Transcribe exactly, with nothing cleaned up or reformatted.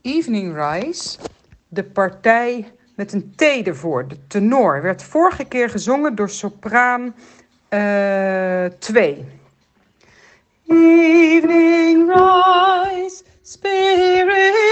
Evening Rise, de partij met een T ervoor, de tenor, werd vorige keer gezongen door sopraan twee. Evening rise, spirit